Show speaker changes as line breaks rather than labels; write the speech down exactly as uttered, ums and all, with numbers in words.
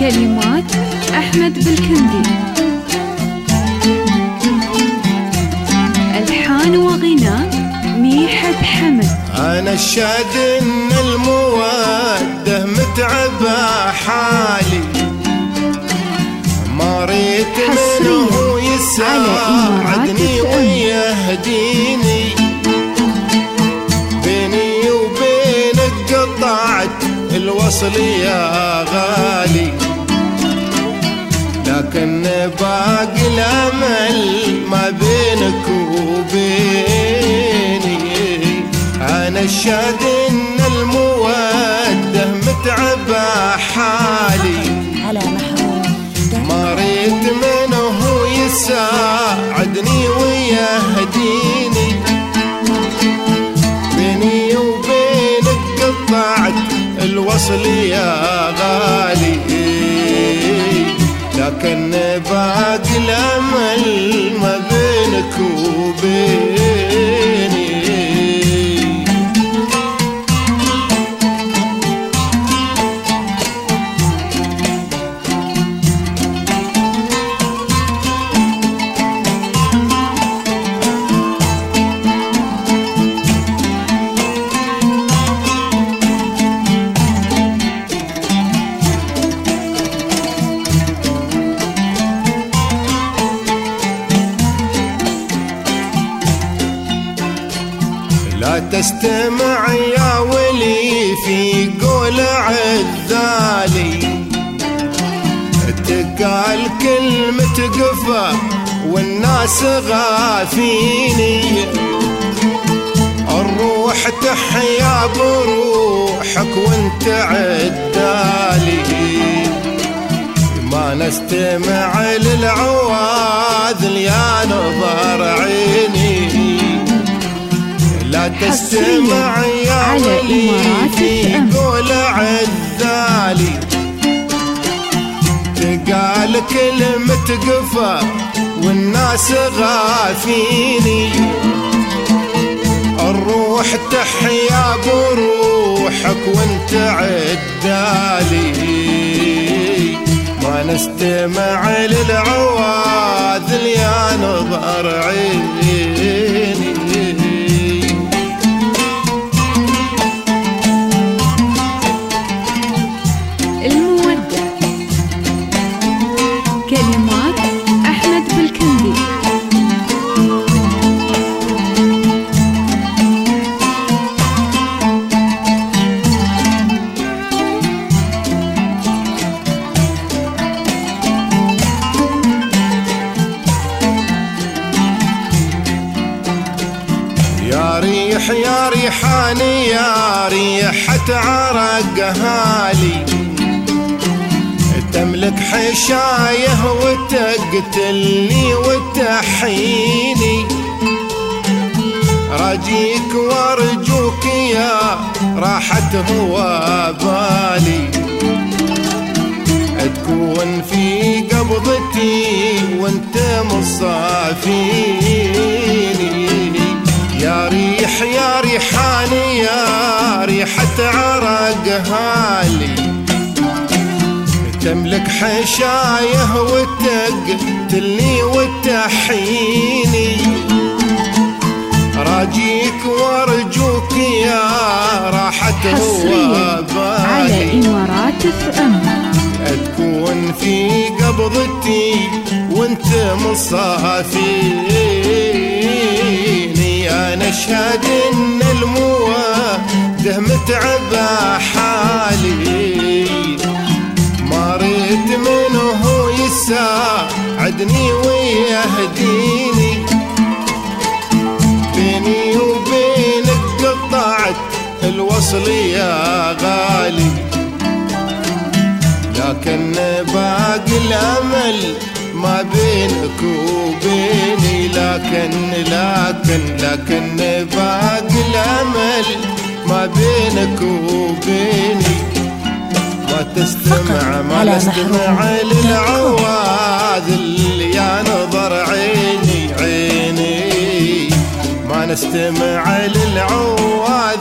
كلمات أحمد بالكندي، ألحان وغناء ميحة حمد.
أنا الشاد إن المودة متعبة حالي، ما ريت منه يساعدني ويهديني، بيني وبينك قطعت الوصل يا غالي، لكن باقي الأمل ما بينك وبيني. أنا الشاد إن المودة متعبة حالي، ما ريت منه يساعدني ويهديني، بيني وبينك قطعت الوصل يا غالي، لكن باقي الأمل ما بينك وبيني. لا تستمع يا ولي في قول عذالي، تقال كلمة قفا والناس غافيني، الروح تحيا بروحك وانت عدالي، ما نستمع للعواذل يا نظر عيني. لا تستمع يا ولي في قول عذالي، تقال كلمة قفا والناس غافيني، الروح تحيا بروحك وانت عدالي، ما نستمع للعواذل يا نظر عيني.
كلمات أحمد بالكندي.
يا ريح يا ريحاني يا ريحة عرق هالي، تملك حشايه وتقتلني وتحيني، راجيك وارجوك يا راحة هو بالي، تكون في قبضتي وانت مصافيني. يا ريح يا ريحاني يا ريحة عرق هالي، تملك حشايه وتقتلني وتحيني، راجيك وارجوك يا راحة هو بالي،
على إمارات اف ام،
تكون في قبضتي وانت مصافيني. أنا أشهد إن المودة متعبة حالي، ما ريت منه يساعدني ويهديني، بيني وبينك قطعت الوصل يا غالي، لكن باقي الأمل ما بينك وبيني، لكن لكن لكن باقي الأمل ما بينك وبيني. ما تستمع ما نستمع للعواذل يا نظر عيني عيني، ما نستمع للعواذل